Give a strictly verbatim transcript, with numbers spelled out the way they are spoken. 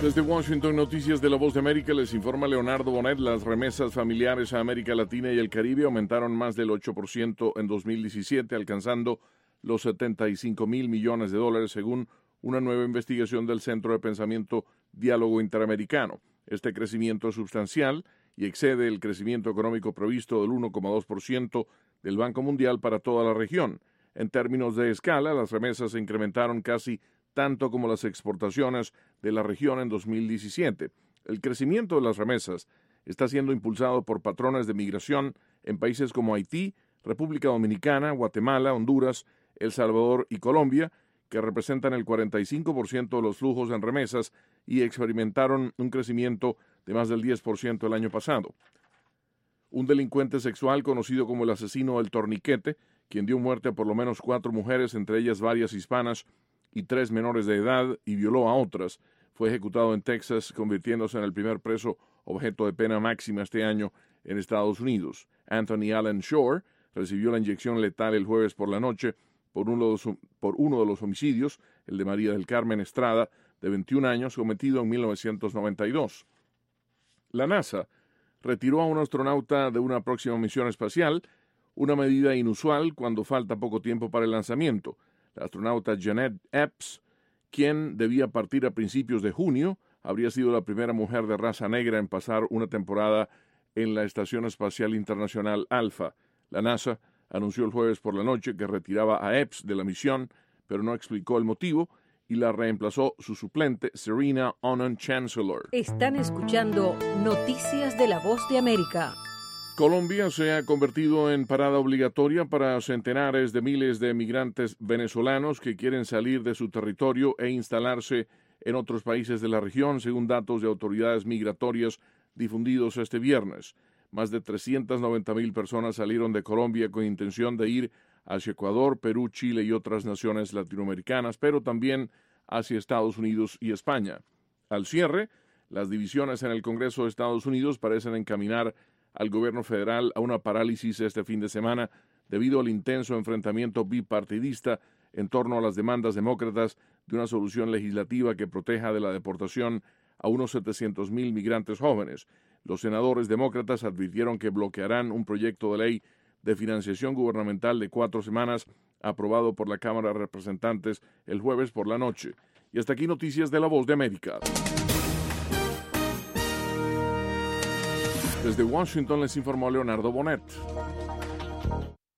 Desde Washington, Noticias de la Voz de América, les informa Leonardo Bonet. Las remesas familiares a América Latina y el Caribe aumentaron más del ocho por ciento en dos mil diecisiete, alcanzando los setenta y cinco mil millones de dólares, según una nueva investigación del Centro de Pensamiento Diálogo Interamericano. Este crecimiento es sustancial y excede el crecimiento económico previsto del uno coma dos por ciento del Banco Mundial para toda la región. En términos de escala, las remesas se incrementaron casi tanto como las exportaciones de la región en dos mil diecisiete. El crecimiento de las remesas está siendo impulsado por patrones de migración en países como Haití, República Dominicana, Guatemala, Honduras, El Salvador y Colombia, que representan el cuarenta y cinco por ciento de los flujos en remesas y experimentaron un crecimiento de más del diez por ciento el año pasado. Un delincuente sexual conocido como el asesino del torniquete, quien dio muerte a por lo menos cuatro mujeres, entre ellas varias hispanas y tres menores de edad, y violó a otras, fue ejecutado en Texas, convirtiéndose en el primer preso objeto de pena máxima este año en Estados Unidos. Anthony Allen Shore recibió la inyección letal el jueves por la noche por uno de los, por uno de los homicidios, el de María del Carmen Estrada, de veintiún años, cometido en mil novecientos noventa y dos. La NASA retiró a un astronauta de una próxima misión espacial, una medida inusual cuando falta poco tiempo para el lanzamiento. La astronauta Jeanette Epps, quien debía partir a principios de junio, habría sido la primera mujer de raza negra en pasar una temporada en la Estación Espacial Internacional Alpha. La NASA anunció el jueves por la noche que retiraba a Epps de la misión, pero no explicó el motivo, y la reemplazó su suplente, Serena Auñón Chancellor. Están escuchando Noticias de la Voz de América. Colombia se ha convertido en parada obligatoria para centenares de miles de migrantes venezolanos que quieren salir de su territorio e instalarse en otros países de la región, según datos de autoridades migratorias difundidos este viernes. Más de trescientas noventa mil personas salieron de Colombia con intención de ir hacia Ecuador, Perú, Chile y otras naciones latinoamericanas, pero también hacia Estados Unidos y España. Al cierre, las divisiones en el Congreso de Estados Unidos parecen encaminar al gobierno federal a una parálisis este fin de semana debido al intenso enfrentamiento bipartidista en torno a las demandas demócratas de una solución legislativa que proteja de la deportación a unos setecientos mil migrantes jóvenes. Los senadores demócratas advirtieron que bloquearán un proyecto de ley de financiación gubernamental de cuatro semanas aprobado por la Cámara de Representantes el jueves por la noche. Y hasta aquí Noticias de la Voz de América. Desde Washington les informó Leonardo Bonet.